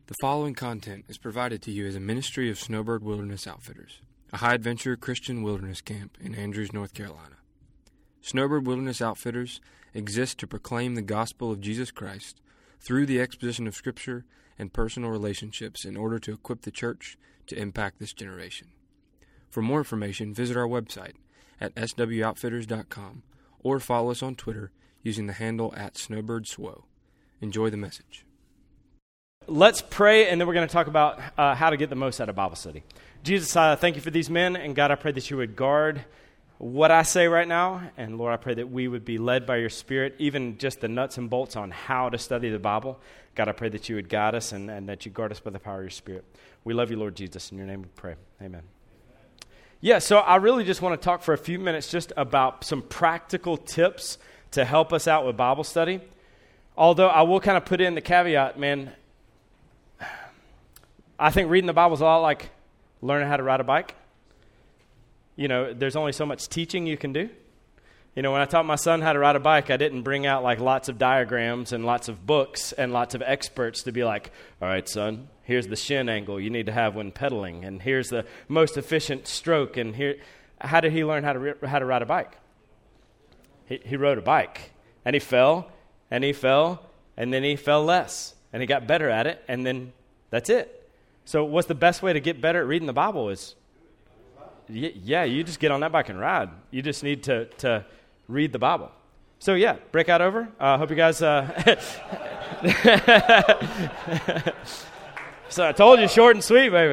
The following content is provided to you as a ministry of Snowbird Wilderness Outfitters, a high-adventure Christian wilderness camp in Andrews, North Carolina. Snowbird Wilderness Outfitters exists to proclaim the gospel of Jesus Christ through the exposition of Scripture and personal relationships in order to equip the church to impact this generation. For more information, visit our website at swoutfitters.com or follow us on Twitter using the handle @SnowbirdSwo. Enjoy the message. Let's pray, and then we're going to talk about how to get the most out of Bible study. Jesus, thank you for these men, and God, I pray that you would guard what I say right now, and Lord, I pray that we would be led by your Spirit, even just the nuts and bolts on how to study the Bible. God, I pray that you would guide us and that you guard us by the power of your Spirit. We love you, Lord Jesus. In your name we pray. Amen. Yeah, so I really just want to talk for a few minutes just about some practical tips to help us out with Bible study. Although I will kind of put in the caveat, man, I think reading the Bible is a lot like learning how to ride a bike. You know, there's only so much teaching you can do. You know, when I taught my son how to ride a bike, I didn't bring out like lots of diagrams and lots of books and lots of experts to be like, all right, son, here's the shin angle you need to have when pedaling, and here's the most efficient stroke, and here. How did he learn how to ride a bike? He rode a bike, and he fell, and then he fell less, and he got better at it, and then that's it. So what's the best way to get better at reading the Bible is, you just get on that bike and ride. You just need to read the Bible. So yeah, breakout over. Hope you guys... So I told you, short and sweet, baby.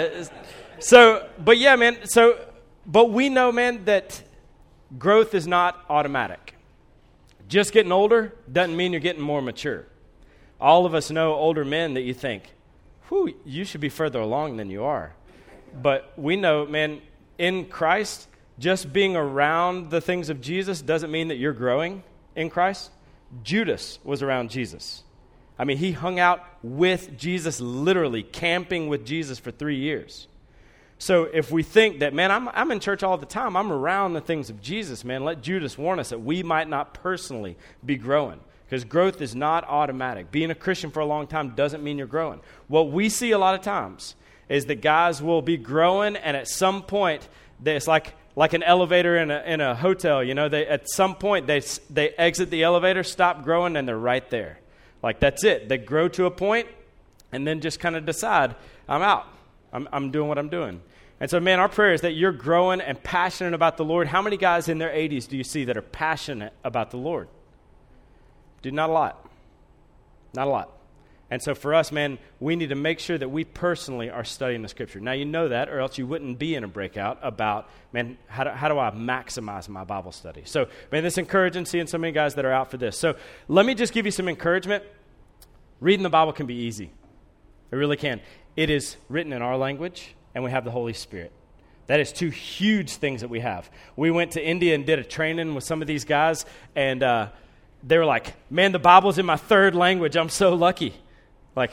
But we know, man, that growth is not automatic. Just getting older doesn't mean you're getting more mature. All of us know older men that you think, whew, you should be further along than you are. But we know, man, in Christ, just being around the things of Jesus doesn't mean that you're growing in Christ. Judas was around Jesus. I mean, he hung out with Jesus, literally camping with Jesus for 3 years. So if we think that, man, I'm in church all the time, I'm around the things of Jesus, man, let Judas warn us that we might not personally be growing. Because growth is not automatic. Being a Christian for a long time doesn't mean you're growing. What we see a lot of times is that guys will be growing, and at some point, it's like an elevator in a hotel. You know, at some point they exit the elevator, stop growing, and they're right there. Like that's it. They grow to a point, and then just kind of decide, I'm out. I'm doing what I'm doing. And so, man, our prayer is that you're growing and passionate about the Lord. How many guys in their 80s do you see that are passionate about the Lord? Dude, not a lot. Not a lot. And so for us, man, we need to make sure that we personally are studying the Scripture. Now, you know that, or else you wouldn't be in a breakout about, man, how do I maximize my Bible study? So, man, this encouraging seeing so many guys that are out for this. So let me just give you some encouragement. Reading the Bible can be easy. It really can. It is written in our language, and we have the Holy Spirit. That is two huge things that we have. We went to India and did a training with some of these guys, and they were like, man, the Bible's in my third language. I'm so lucky. Like,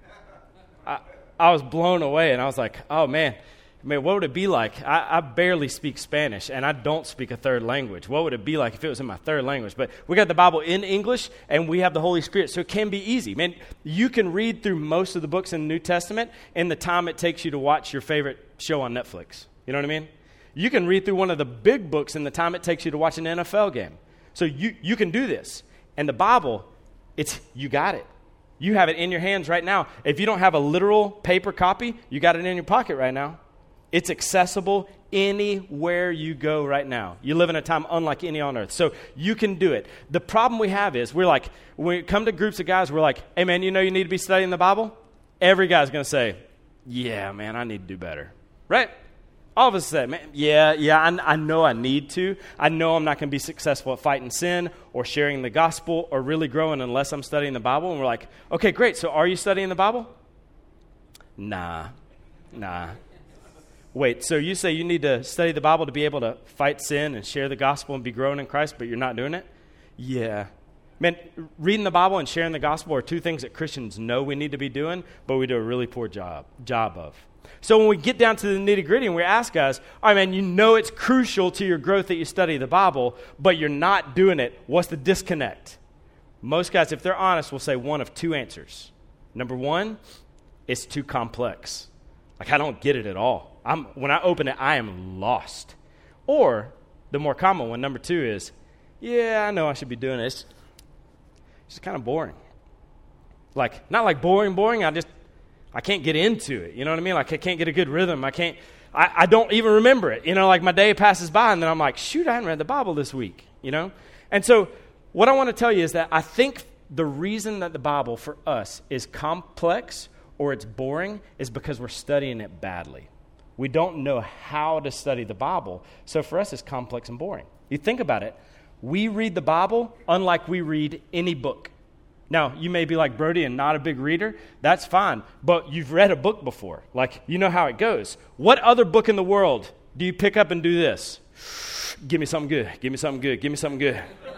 I was blown away, and I was like, oh, man, what would it be like? I barely speak Spanish, and I don't speak a third language. What would it be like if it was in my third language? But we got the Bible in English, and we have the Holy Spirit, so it can be easy. Man, you can read through most of the books in the New Testament in the time it takes you to watch your favorite show on Netflix. You know what I mean? You can read through one of the big books in the time it takes you to watch an NFL game. So you can do this. And the Bible, you got it. You have it in your hands right now. If you don't have a literal paper copy, you got it in your pocket right now. It's accessible anywhere you go right now. You live in a time unlike any on earth. So you can do it. The problem we have is when we come to groups of guys, we're like, hey, man, you know you need to be studying the Bible? Every guy's going to say, yeah, man, I need to do better. Right? All of us say, man, I know I need to. I know I'm not going to be successful at fighting sin or sharing the gospel or really growing unless I'm studying the Bible. And we're like, okay, great. So are you studying the Bible? Nah. Wait, so you say you need to study the Bible to be able to fight sin and share the gospel and be growing in Christ, but you're not doing it? Yeah. Man, reading the Bible and sharing the gospel are two things that Christians know we need to be doing, but we do a really poor job of. So when we get down to the nitty-gritty and we ask guys, all right, man, you know it's crucial to your growth that you study the Bible, but you're not doing it. What's the disconnect? Most guys, if they're honest, will say one of two answers. Number one, it's too complex. Like, I don't get it at all. When I open it, I am lost. Or the more common one, number 2, is, yeah, I know I should be doing this. It's kind of boring. Like, not like boring. I can't get into it. You know what I mean? Like, I can't get a good rhythm. I don't even remember it. You know, like my day passes by and then I'm like, shoot, I hadn't read the Bible this week, you know? And so what I want to tell you is that I think the reason that the Bible for us is complex or it's boring is because we're studying it badly. We don't know how to study the Bible. So for us, it's complex and boring. You think about it. We read the Bible unlike we read any book. Now, you may be like Brody and not a big reader. That's fine. But you've read a book before. Like, you know how it goes. What other book in the world do you pick up and do this? Give me something good. Give me something good. Give me something good.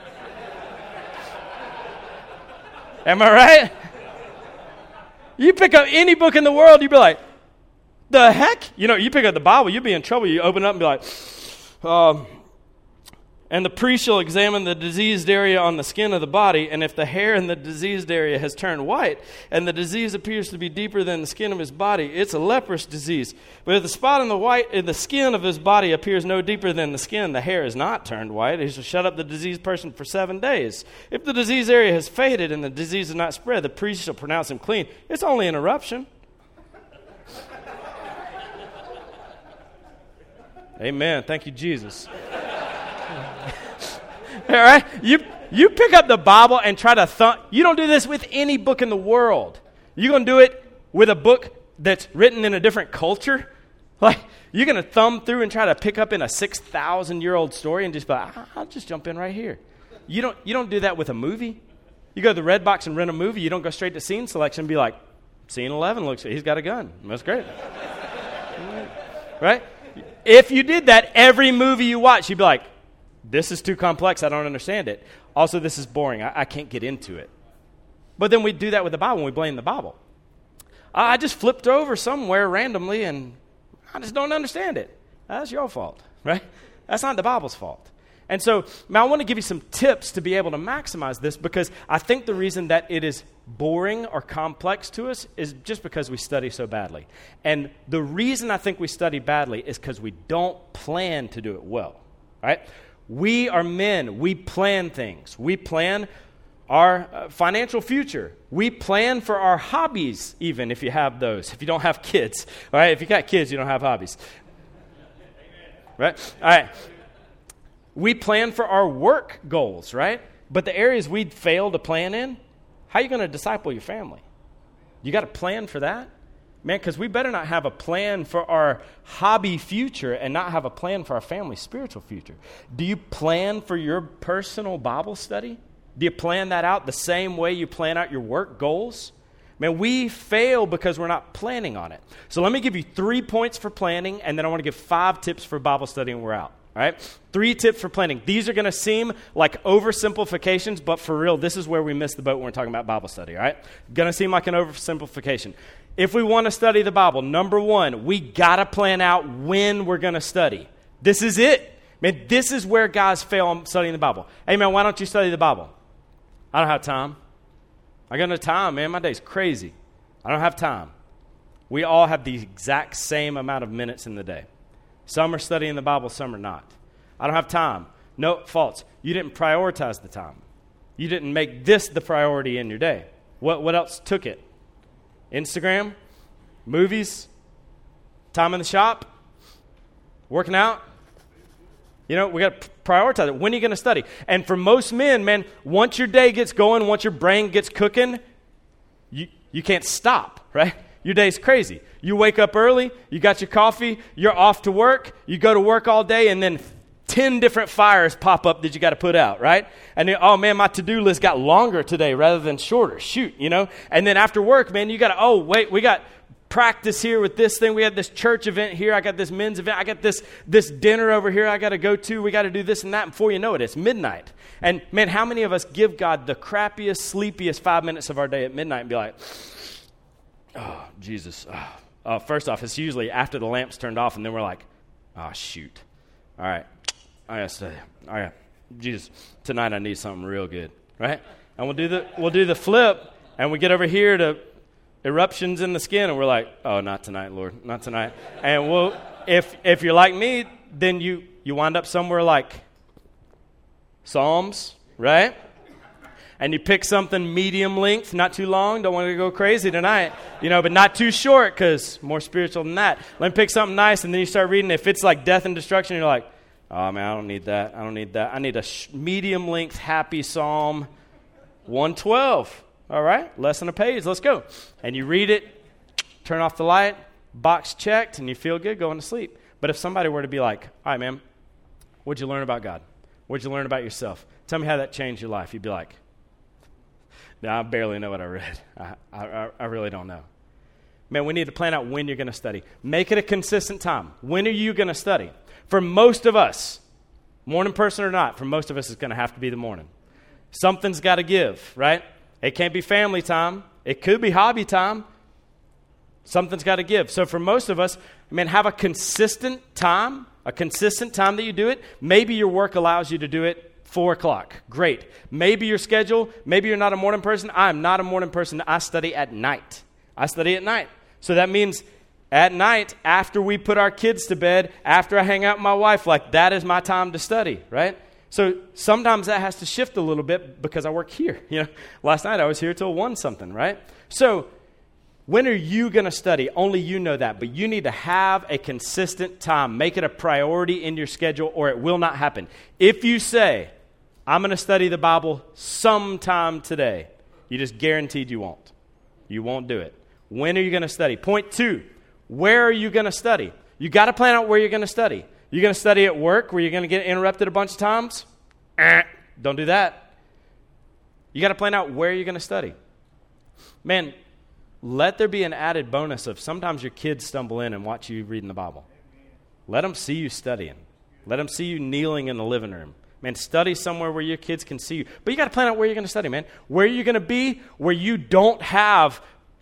Am I right? You pick up any book in the world, you'd be like, the heck? You know, you pick up the Bible, you'd be in trouble. You open it up and be like, and the priest shall examine the diseased area on the skin of the body, and if the hair in the diseased area has turned white, and the disease appears to be deeper than the skin of his body, it's a leprous disease. But if the spot in the skin of his body appears no deeper than the skin, the hair is not turned white. He shall shut up the diseased person for 7 days. If the disease area has faded and the disease is not spread, the priest shall pronounce him clean. It's only an eruption. Amen. Thank you, Jesus. All right? You pick up the Bible and try to thump. You don't do this with any book in the world. You're going to do it with a book that's written in a different culture? Like, you're going to thumb through and try to pick up in a 6,000-year-old story and just be like, I'll just jump in right here. You don't do that with a movie. You go to the Redbox and rent a movie. You don't go straight to scene selection and be like, scene 11 looks, he's got a gun. That's great. Right? If you did that, every movie you watch, you'd be like, this is too complex. I don't understand it. Also, this is boring. I can't get into it. But then we do that with the Bible and we blame the Bible. I just flipped over somewhere randomly and I just don't understand it. That's your fault, right? That's not the Bible's fault. And so, I want to give you some tips to be able to maximize this because I think the reason that it is boring or complex to us is just because we study so badly. And the reason I think we study badly is because we don't plan to do it well, right? We are men. We plan things. We plan our financial future. We plan for our hobbies, even if you have those. If you don't have kids, all right? If you got kids, you don't have hobbies, right? All right. We plan for our work goals, right? But the areas we fail to plan in, how are you going to disciple your family? You got to plan for that? Man, because we better not have a plan for our hobby future and not have a plan for our family's spiritual future. Do you plan for your personal Bible study? Do you plan that out the same way you plan out your work goals? Man, we fail because we're not planning on it. So let me give you 3 points for planning, and then I want to give 5 tips for Bible study, and we're out. All right? 3 tips for planning. These are going to seem like oversimplifications, but for real, this is where we miss the boat when we're talking about Bible study, all right? Going to seem like an oversimplification. If we want to study the Bible, number 1, we got to plan out when we're going to study. This is it. Man, this is where guys fail on studying the Bible. Hey, man, why don't you study the Bible? I don't have time. I got no time, man. My day's crazy. I don't have time. We all have the exact same amount of minutes in the day. Some are studying the Bible, some are not. I don't have time. No, false. You didn't prioritize the time. You didn't make this the priority in your day. What else took it? Instagram? Movies? Time in the shop? Working out? You know, we got to prioritize it. When are you going to study? And for most men, man, once your day gets going, once your brain gets cooking, you can't stop, right? Your day's crazy. You wake up early, you got your coffee, you're off to work, you go to work all day, and then 10 different fires pop up that you got to put out, right? And then, oh, man, my to-do list got longer today rather than shorter. Shoot, you know? And then after work, man, you got to, oh, wait, we got practice here with this thing. We had this church event here. I got this men's event. I got this dinner over here I got to go to. We got to do this and that. And before you know it, it's midnight. And, man, how many of us give God the crappiest, sleepiest 5 minutes of our day at midnight and be like, oh, Jesus. First off, it's usually after the lamp's turned off, and then we're like, oh, shoot. All right. I got to study. All right. Jesus, tonight I need something real good, right? And we'll do the flip, and we get over here to eruptions in the skin, and we're like, oh, not tonight, Lord, not tonight. And we'll, if you're like me, then you wind up somewhere like Psalms, right? And you pick something medium length, not too long. Don't want to go crazy tonight, but not too short because more spiritual than that. Let me pick something nice, and then you start reading. If it's like death and destruction, you're like, oh, man, I don't need that. I don't need that. I need a medium length, happy Psalm 112. All right, less than a page. Let's go. And you read it, turn off the light, box checked, and you feel good going to sleep. But if somebody were to be like, all right, man, what'd you learn about God? What'd you learn about yourself? Tell me how that changed your life. You'd be like, no, I barely know what I read. I really don't know. Man, we need to plan out when you're going to study. Make it a consistent time. When are you going to study? For most of us, morning person or not, for most of us it's going to have to be the morning. Something's got to give, right? It can't be family time. It could be hobby time. Something's got to give. So for most of us, man, have a consistent time that you do it. Maybe your work allows you to do it 4 o'clock. Great. Maybe your schedule, maybe you're not a morning person. I'm not a morning person. I study at night. So that means at night, after we put our kids to bed, after I hang out with my wife, like that is my time to study, right? So sometimes that has to shift a little bit because I work here. Last night I was here till 1 something, right? So when are you going to study? Only you know that, but you need to have a consistent time. Make it a priority in your schedule or it will not happen. If you say, I'm going to study the Bible sometime today, you just guaranteed you won't. You won't do it. When are you going to study? Point 2, where are you going to study? You got to plan out where you're going to study. You're going to study at work where you're going to get interrupted a bunch of times? Don't do that. You got to plan out where you're going to study. Man, let there be an added bonus of sometimes your kids stumble in and watch you reading the Bible. Let them see you studying. Let them see you kneeling in the living room. Man, study somewhere where your kids can see you. But you got to plan out where you're going to study, man. Where you're going to be where you don't have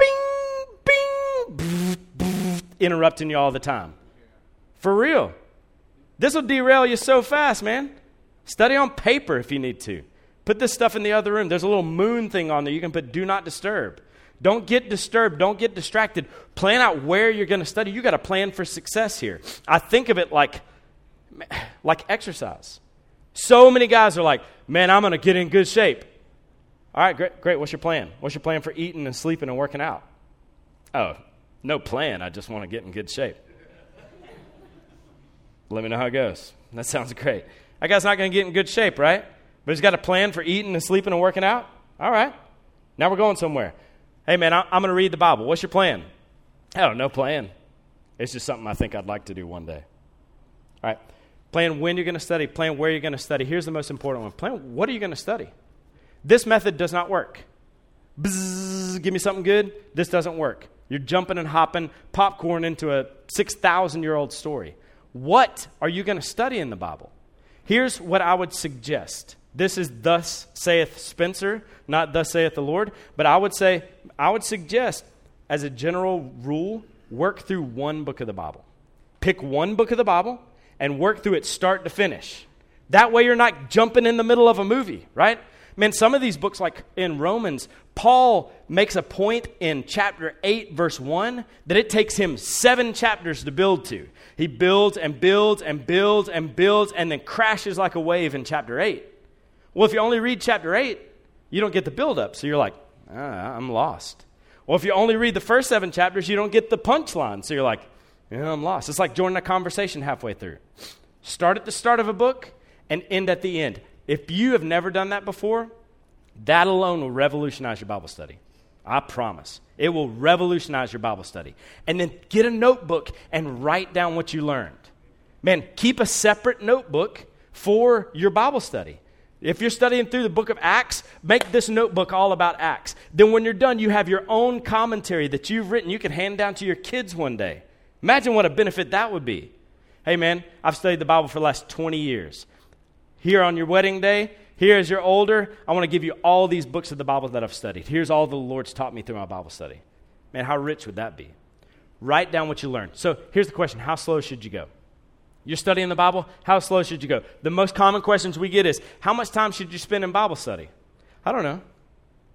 bing, bing, interrupting you all the time. For real. This will derail you so fast, man. Study on paper if you need to. Put this stuff in the other room. There's a little moon thing on there. You can put do not disturb. Don't get disturbed. Don't get distracted. Plan out where you're going to study. You got to plan for success here. I think of it like exercise. So many guys are like, man, I'm going to get in good shape. All right, great. What's your plan? What's your plan for eating and sleeping and working out? Oh, no plan. I just want to get in good shape. Let me know how it goes. That sounds great. That guy's not going to get in good shape, right? But he's got a plan for eating and sleeping and working out? All right. Now we're going somewhere. Hey, man, I'm going to read the Bible. What's your plan? Oh, no plan. It's just something I think I'd like to do one day. All right. Plan when you're going to study. Plan where you're going to study. Here's the most important one. Plan what are you going to study? This method does not work. Bzzz, give me something good. This doesn't work. You're jumping and hopping popcorn into a 6,000-year-old story. What are you going to study in the Bible? Here's what I would suggest. This is thus saith Spencer, not thus saith the Lord. But I would suggest, as a general rule, work through one book of the Bible. Pick one book of the Bible and work through it start to finish. That way you're not jumping in the middle of a movie, right? Man, some of these books, like in Romans, Paul makes a point in chapter 8, verse 1, that it takes him 7 chapters to build to. He builds and builds and builds and builds and then crashes like a wave in chapter 8. Well, if you only read chapter 8, you don't get the build-up, so you're like, I'm lost. Well, if you only read the first 7 chapters, you don't get the punchline, so you're like, I'm lost. It's like joining a conversation halfway through. Start at the start of a book and end at the end. If you have never done that before, that alone will revolutionize your Bible study. I promise. It will revolutionize your Bible study. And then get a notebook and write down what you learned. Man, keep a separate notebook for your Bible study. If you're studying through the book of Acts, make this notebook all about Acts. Then when you're done, you have your own commentary that you've written. You can hand down to your kids one day. Imagine what a benefit that would be. Hey, man, I've studied the Bible for the last 20 years. Here on your wedding day, here as you're older, I want to give you all these books of the Bible that I've studied. Here's all the Lord's taught me through my Bible study. Man, how rich would that be? Write down what you learned. So here's the question. How slow should you go? You're studying the Bible, how slow should you go? The most common questions we get is, how much time should you spend in Bible study? I don't know.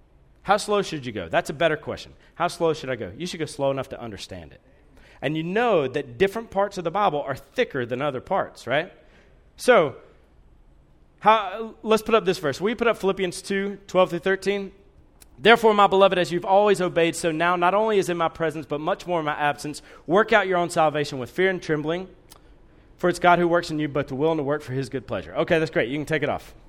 How slow should you go? That's a better question. How slow should I go? You should go slow enough to understand it. And you know that different parts of the Bible are thicker than other parts, right? So, let's put up this verse. Will you put up Philippians 2, 12 through 13? Therefore, my beloved, as you've always obeyed, so now not only is in my presence, but much more in my absence, work out your own salvation with fear and trembling, for it's God who works in you, both to will and to work for his good pleasure. Okay, that's great. You can take it off.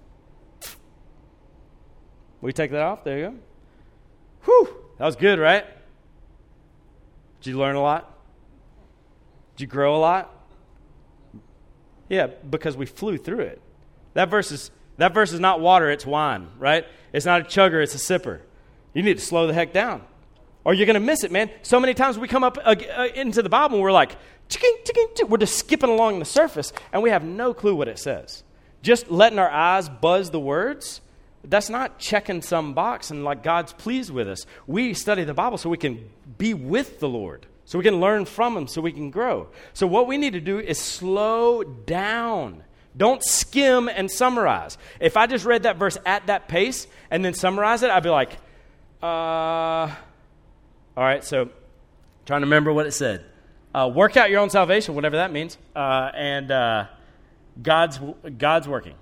Will you take that off? There you go. Whew, that was good, right? Did you learn a lot? Did you grow a lot? Yeah, because we flew through it. That verse is not water, it's wine, right? It's not a chugger, it's a sipper. You need to slow the heck down, or you're going to miss it, man. So many times we come up into the Bible and we're like, we're just skipping along the surface, and we have no clue what it says. Just letting our eyes buzz the words, that's not checking some box and like God's pleased with us. We study the Bible so we can be with the Lord, so we can learn from him, so we can grow. So what we need to do is slow down. Don't skim and summarize. If I just read that verse at that pace and then summarize it, I'd be like, all right, so trying to remember what it said. Work out your own salvation, whatever that means, and God's working.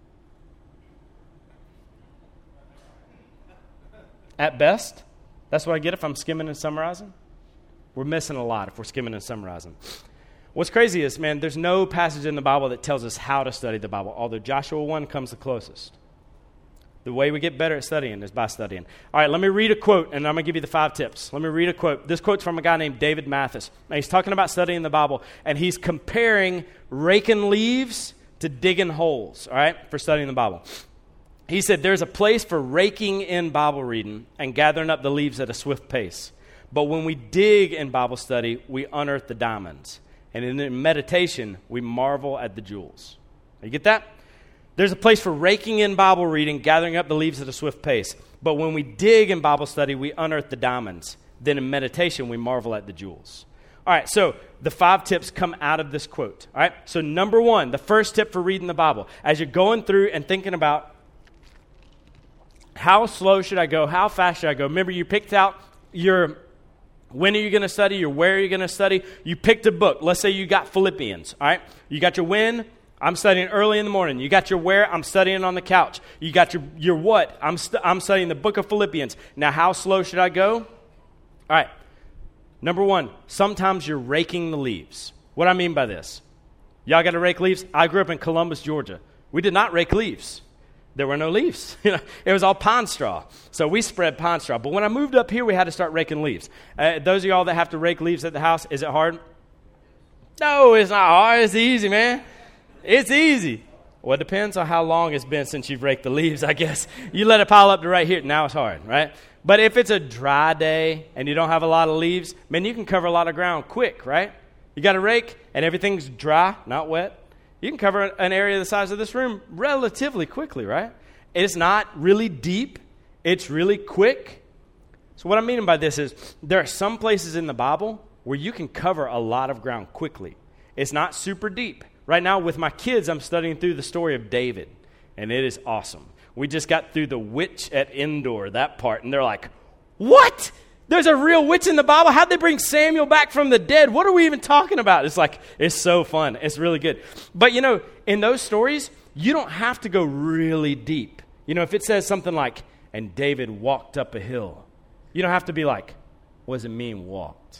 At best, that's what I get if I'm skimming and summarizing. We're missing a lot if we're skimming and summarizing. What's crazy is, man, there's no passage in the Bible that tells us how to study the Bible, although Joshua 1 comes the closest. The way we get better at studying is by studying. All right, let me read a quote, and I'm going to give you the 5 tips. Let me read a quote. This quote's from a guy named David Mathis. Now, he's talking about studying the Bible, and he's comparing raking leaves to digging holes, all right, for studying the Bible. He said, there's a place for raking in Bible reading and gathering up the leaves at a swift pace. But when we dig in Bible study, we unearth the diamonds. And in meditation, we marvel at the jewels. You get that? There's a place for raking in Bible reading, gathering up the leaves at a swift pace. But when we dig in Bible study, we unearth the diamonds. Then in meditation, we marvel at the jewels. All right, so the 5 tips come out of this quote. All right, so number 1, the first tip for reading the Bible. As you're going through and thinking about how slow should I go, how fast should I go, remember you picked out your when are you going to study, your where are you going to study. You picked a book. Let's say you got Philippians, all right? You got your when, I'm studying early in the morning. You got your where, I'm studying on the couch. You got your what, I'm studying the book of Philippians. Now, how slow should I go? All right, number 1, sometimes you're raking the leaves. What do I mean by this? Y'all got to rake leaves? I grew up in Columbus, Georgia. We did not rake leaves. There were no leaves. It was all pine straw. So we spread pine straw. But when I moved up here, we had to start raking leaves. Those of y'all that have to rake leaves at the house, is it hard? No, it's not hard. It's easy, man. It's easy. Well, it depends on how long it's been since you've raked the leaves, I guess. You let it pile up to right here. Now it's hard, right? But if it's a dry day and you don't have a lot of leaves, man, you can cover a lot of ground quick, right? You got a rake and everything's dry, not wet. You can cover an area the size of this room relatively quickly, right? It's not really deep. It's really quick. So what I'm meaning by this is there are some places in the Bible where you can cover a lot of ground quickly. It's not super deep. Right now with my kids, I'm studying through the story of David, and it is awesome. We just got through the witch at Endor, that part, and they're like, what? There's a real witch in the Bible? How'd they bring Samuel back from the dead? What are we even talking about? It's like, it's so fun. It's really good. But, in those stories, you don't have to go really deep. If it says something like, and David walked up a hill, you don't have to be like, what does it mean walked?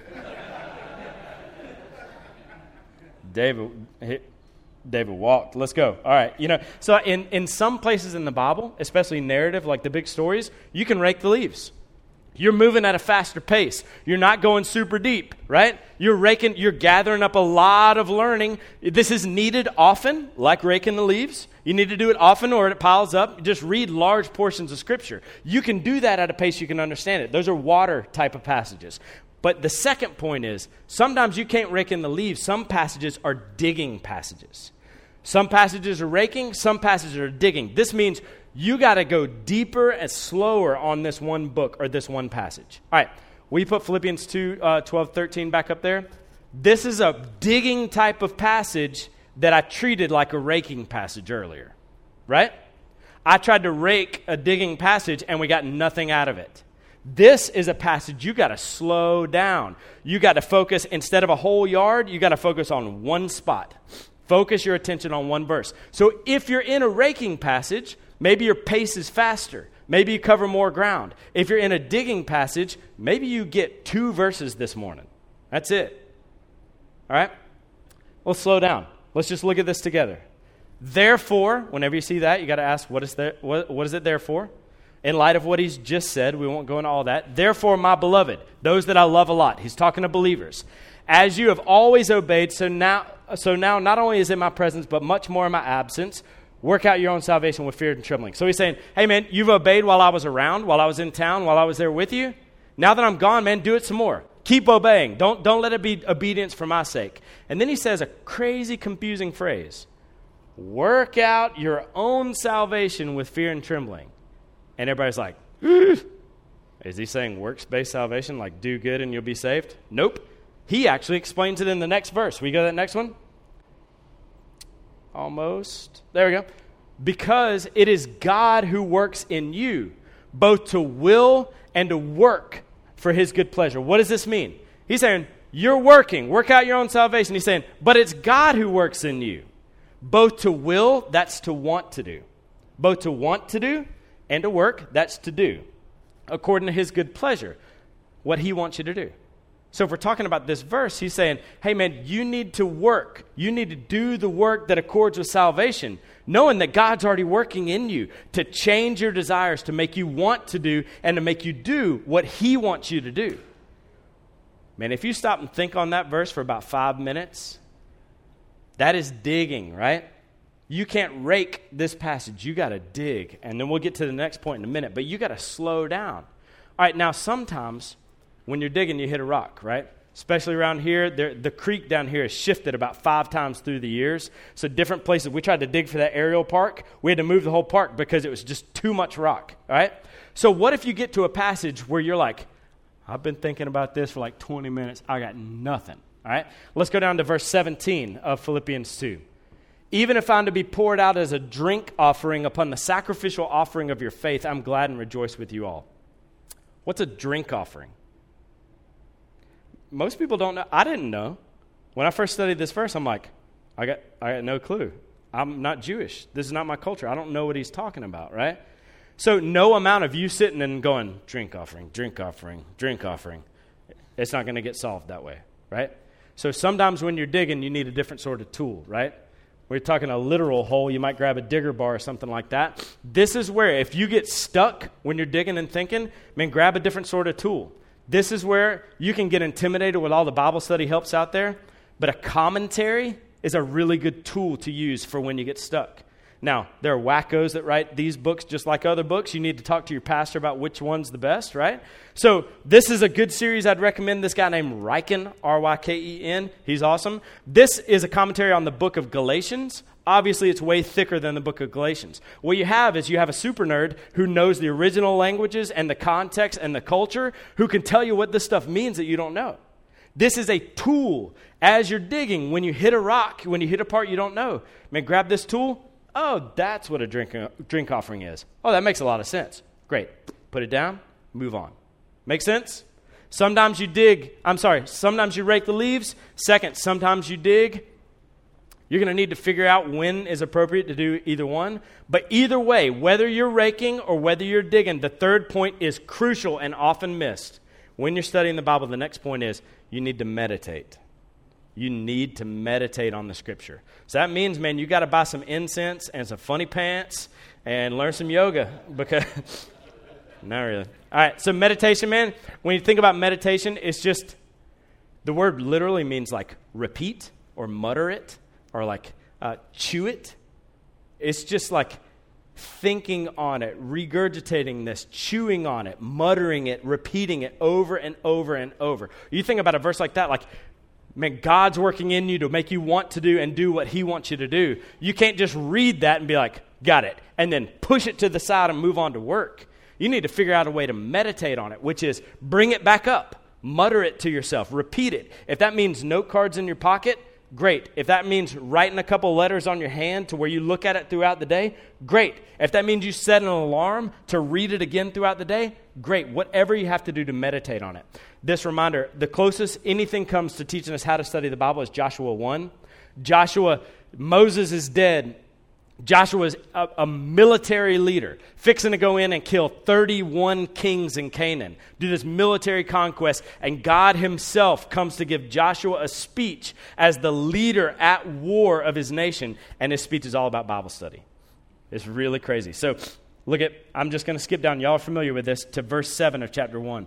David walked. Let's go. All right. So in some places in the Bible, especially narrative, like the big stories, you can rake the leaves. You're moving at a faster pace. You're not going super deep, right? You're gathering up a lot of learning. This is needed often, like raking the leaves. You need to do it often or it piles up. Just read large portions of Scripture. You can do that at a pace you can understand it. Those are water type of passages. But the second point is, sometimes you can't rake in the leaves. Some passages are digging passages. Some passages are raking, some passages are digging. This means you got to go deeper and slower on this one book or this one passage. All right, will you put Philippians 2, 12, 13 back up there? This is a digging type of passage that I treated like a raking passage earlier, right? I tried to rake a digging passage and we got nothing out of it. This is a passage you got to slow down. You got to focus, instead of a whole yard, you got to focus on one spot. Focus your attention on one verse. So if you're in a raking passage, maybe your pace is faster. Maybe you cover more ground. If you're in a digging passage, maybe you get 2 verses this morning. That's it. All right? Well, slow down. Let's just look at this together. Therefore, whenever you see that, you got to ask, what is it there for? In light of what he's just said, we won't go into all that. Therefore, my beloved, those that I love a lot, he's talking to believers, as you have always obeyed, so now not only is it my presence, but much more in my absence, work out your own salvation with fear and trembling. So he's saying, hey man, you've obeyed while I was around, while I was in town, while I was there with you. Now that I'm gone, man, do it some more. Keep obeying. Don't let it be obedience for my sake. And then he says a crazy, confusing phrase. Work out your own salvation with fear and trembling. And everybody's like, is he saying works-based salvation, like do good and you'll be saved? Nope. He actually explains it in the next verse. We go to that next one? Almost. There we go. Because it is God who works in you, both to will and to work for his good pleasure. What does this mean? He's saying, you're working. Work out your own salvation. He's saying, but it's God who works in you. Both to will, that's to want to do. Both to want to do and to work, that's to do. According to his good pleasure, what he wants you to do. So if we're talking about this verse, he's saying, hey man, you need to work. You need to do the work that accords with salvation, knowing that God's already working in you to change your desires, to make you want to do, and to make you do what he wants you to do. Man, if you stop and think on that verse for about 5 minutes, that is digging, right? You can't rake this passage. You got to dig. And then we'll get to the next point in a minute, but you got to slow down. All right, now sometimes when you're digging, you hit a rock, right? Especially around here, the creek down here has shifted about 5 times through the years. So different places, we tried to dig for that aerial park. We had to move the whole park because it was just too much rock, all right? So what if you get to a passage where you're like, I've been thinking about this for like 20 minutes. I got nothing, all right? Let's go down to verse 17 of Philippians 2. Even if I'm to be poured out as a drink offering upon the sacrificial offering of your faith, I'm glad and rejoice with you all. What's a drink offering? Most people don't know. I didn't know. When I first studied this verse, I'm like, I got no clue. I'm not Jewish. This is not my culture. I don't know what he's talking about, right? So no amount of you sitting and going, drink offering, drink offering, drink offering. It's not going to get solved that way, right? So sometimes when you're digging, you need a different sort of tool, right? We're talking a literal hole. You might grab a digger bar or something like that. This is where if you get stuck when you're digging and thinking, man, grab a different sort of tool. This is where you can get intimidated with all the Bible study helps out there, but a commentary is a really good tool to use for when you get stuck. Now, there are wackos that write these books just like other books. You need to talk to your pastor about which one's the best, right? So this is a good series. I'd recommend this guy named Ryken, R-Y-K-E-N. He's awesome. This is a commentary on the book of Galatians. Obviously, it's way thicker than the book of Galatians. What you have is you have a super nerd who knows the original languages and the context and the culture who can tell you what this stuff means that you don't know. This is a tool. As you're digging, when you hit a rock, when you hit a part you don't know, man, grab this tool. Oh, that's what a drink offering is. Oh, that makes a lot of sense. Great. Put it down, move on. Make sense? Sometimes you sometimes you rake the leaves. Second, sometimes you dig. You're going to need to figure out when is appropriate to do either one. But either way, whether you're raking or whether you're digging, the third point is crucial and often missed. When you're studying the Bible, the next point is you need to meditate. You need to meditate on the Scripture. So that means, man, you got to buy some incense and some funny pants and learn some yoga because, not really. All right, so meditation, man, when you think about meditation, it's just, the word literally means like repeat or mutter it or like chew it. It's just like thinking on it, regurgitating this, chewing on it, muttering it, repeating it over and over and over. You think about a verse like that, like, man, God's working in you to make you want to do and do what he wants you to do. You can't just read that and be like, got it, and then push it to the side and move on to work. You need to figure out a way to meditate on it, which is bring it back up, mutter it to yourself, repeat it. If that means note cards in your pocket, great. If that means writing a couple letters on your hand to where you look at it throughout the day, great. If that means you set an alarm to read it again throughout the day, great. Whatever you have to do to meditate on it. This reminder, the closest anything comes to teaching us how to study the Bible is Joshua 1. Moses is dead. Joshua is a military leader, fixing to go in and kill 31 kings in Canaan, do this military conquest, and God himself comes to give Joshua a speech as the leader at war of his nation, and his speech is all about Bible study. It's really crazy. So I'm just going to skip down. Y'all are familiar with this, to verse 7 of chapter 1.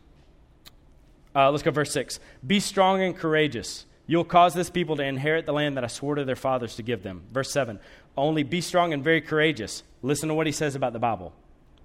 Let's go verse 6. Be strong and courageous. You'll cause this people to inherit the land that I swore to their fathers to give them. Verse 7. Only be strong and very courageous. Listen to what he says about the Bible.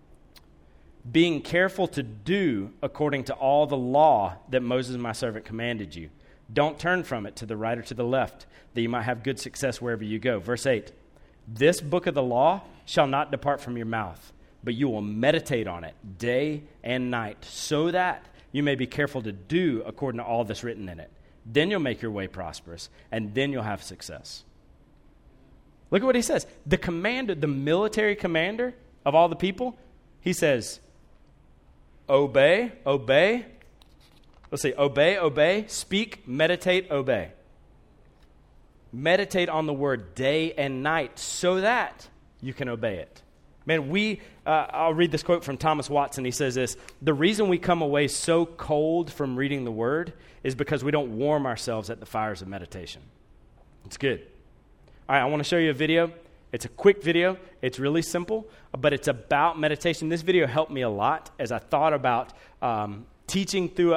Being careful to do according to all the law that Moses, my servant, commanded you. Don't turn from it to the right or to the left, that you might have good success wherever you go. Verse 8. This book of the law shall not depart from your mouth, but you will meditate on it day and night, so that you may be careful to do according to all that's written in it. Then you'll make your way prosperous, and then you'll have success. Look at what he says. The military commander of all the people, he says, obey. Let's see, obey, speak, meditate, obey. Meditate on the word day and night so that you can obey it. Man, I'll read this quote from Thomas Watson. He says this: the reason we come away so cold from reading the word is because we don't warm ourselves at the fires of meditation. It's good. All right, I want to show you a video. It's a quick video. It's really simple, but it's about meditation. This video helped me a lot as I thought about studying through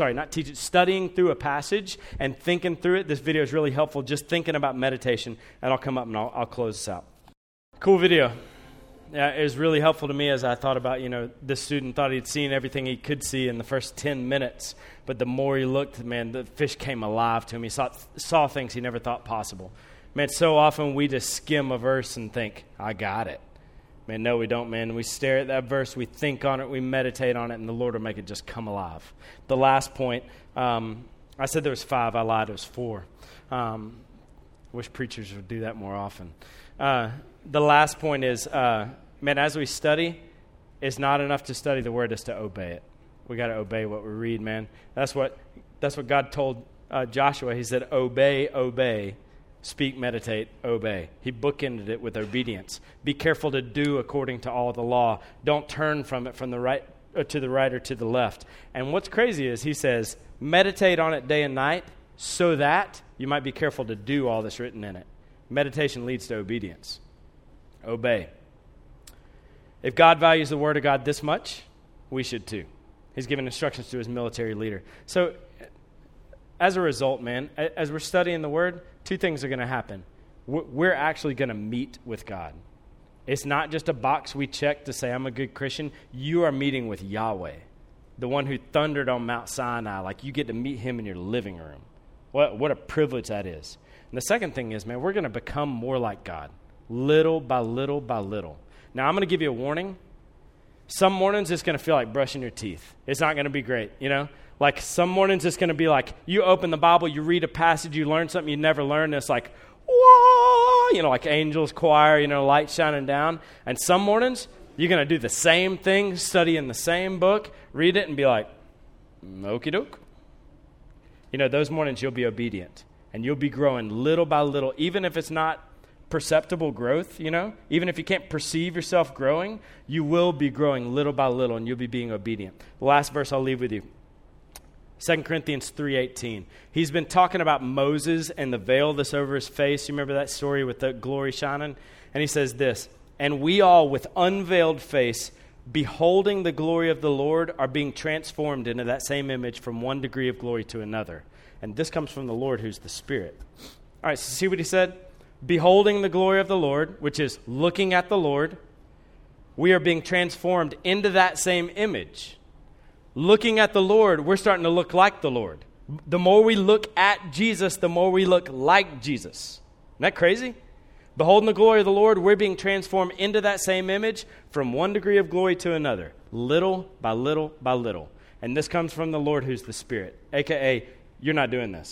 a passage and thinking through it. This video is really helpful just thinking about meditation, and I'll come up and I'll close this out. Cool video. Yeah, it was really helpful to me as I thought about, this student thought he'd seen everything he could see in the first 10 minutes, but the more he looked, man, the fish came alive to him. He saw things he never thought possible. Man, so often we just skim a verse and think, I got it. Man, no, we don't, man. We stare at that verse, we think on it, we meditate on it, and the Lord will make it just come alive. The last point, I said there was 5. I lied, it was 4. Wish preachers would do that more often. The last point is, man, as we study, it's not enough to study the Word, it's to obey it. We got to obey what we read, man. That's what God told Joshua. He said, obey, speak, meditate, obey. He bookended it with obedience. Be careful to do according to all the law. Don't turn from it from the right or to the right or to the left. And what's crazy is he says, meditate on it day and night so that you might be careful to do all that's written in it. Meditation leads to obedience. Obey. If God values the Word of God this much, we should too. He's given instructions to his military leader. So as a result, man, as we're studying the Word, 2 things are going to happen. We're actually going to meet with God. It's not just a box we check to say, I'm a good Christian. You are meeting with Yahweh, the one who thundered on Mount Sinai. Like, you get to meet him in your living room. What a privilege that is. And the second thing is, man, we're going to become more like God, little by little by little. Now, I'm going to give you a warning. Some mornings it's going to feel like brushing your teeth. It's not going to be great, Like, some mornings it's going to be like you open the Bible, you read a passage, you learn something you never learned, and it's like, whoa, like angels choir, light shining down. And some mornings you're going to do the same thing, study in the same book, read it, and be like, okie doke. Those mornings you'll be obedient, and you'll be growing little by little, even if it's not perceptible growth, even if you can't perceive yourself growing, you will be growing little by little, and you'll be being obedient. The last verse I'll leave with you, 2 Corinthians 3:18. He's been talking about Moses and the veil that's over his face. You remember that story with the glory shining? And he says this, and we all with unveiled face, beholding the glory of the Lord, are being transformed into that same image from one degree of glory to another. And this comes from the Lord who's the Spirit. All right, so see what he said? Beholding the glory of the Lord, which is looking at the Lord, we are being transformed into that same image. Looking at the Lord, we're starting to look like the Lord. The more we look at Jesus, the more we look like Jesus. Isn't that crazy? Beholding the glory of the Lord, we're being transformed into that same image from one degree of glory to another, little by little by little. And this comes from the Lord who's the Spirit, a.k.a. you're not doing this.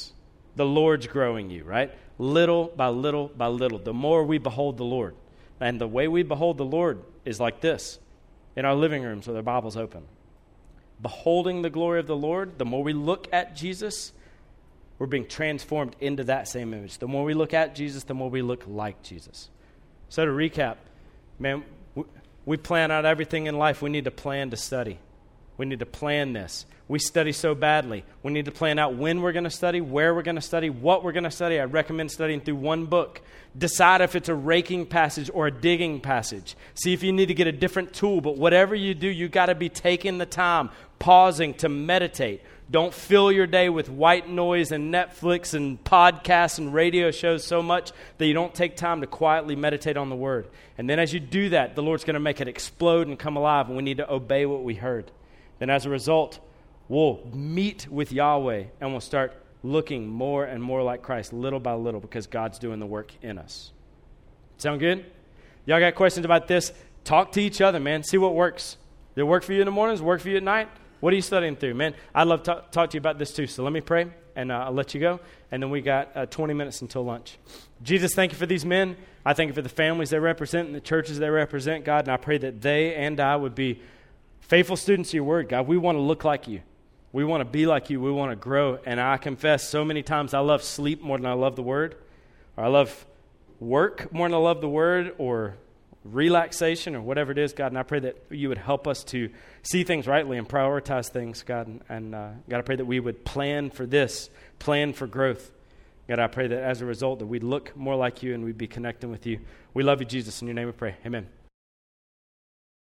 The Lord's growing you, right? Little by little by little. The more we behold the Lord. And the way we behold the Lord is like this. In our living rooms with our Bibles open. Beholding the glory of the Lord, the more we look at Jesus, we're being transformed into that same image. The more we look at Jesus, the more we look like Jesus. So to recap, man, we plan out everything in life. We need to plan to study. We need to plan this. We study so badly. We need to plan out when we're going to study, where we're going to study, what we're going to study. I recommend studying through one book. Decide if it's a raking passage or a digging passage. See if you need to get a different tool. But whatever you do, you got to be taking the time, pausing to meditate. Don't fill your day with white noise and Netflix and podcasts and radio shows so much that you don't take time to quietly meditate on the Word. And then as you do that, the Lord's going to make it explode and come alive, and we need to obey what we heard. Then as a result, we'll meet with Yahweh and we'll start looking more and more like Christ little by little because God's doing the work in us. Sound good? Y'all got questions about this? Talk to each other, man. See what works. Did it work for you in the mornings? Work for you at night? What are you studying through, man? I'd love to talk to you about this too. So let me pray and I'll let you go. And then we got 20 minutes until lunch. Jesus, thank you for these men. I thank you for the families they represent and the churches they represent, God. And I pray that they and I would be faithful students of your word, God. We want to look like you. We want to be like you. We want to grow. And I confess so many times I love sleep more than I love the word. Or I love work more than I love the word. Or relaxation or whatever it is, God. And I pray that you would help us to see things rightly and prioritize things, God. And God, I pray that we would plan for this, plan for growth. God, I pray that as a result that we'd look more like you and we'd be connecting with you. We love you, Jesus. In your name we pray. Amen.